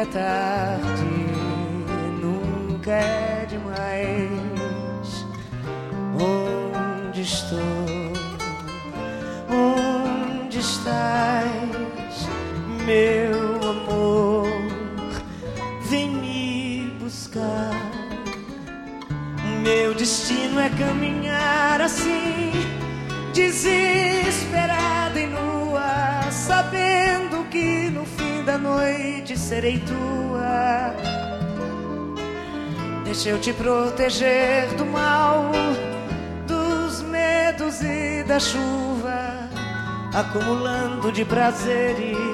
tentar-te, nunca é demais. Onde estou? Onde estás, meu amor? Vem me buscar. Meu destino é caminhar assim, desesperada e nua, sabendo que no fim da noite serei tua. Deixa eu te proteger do mal, dos medos e da chuva, acumulando de prazeres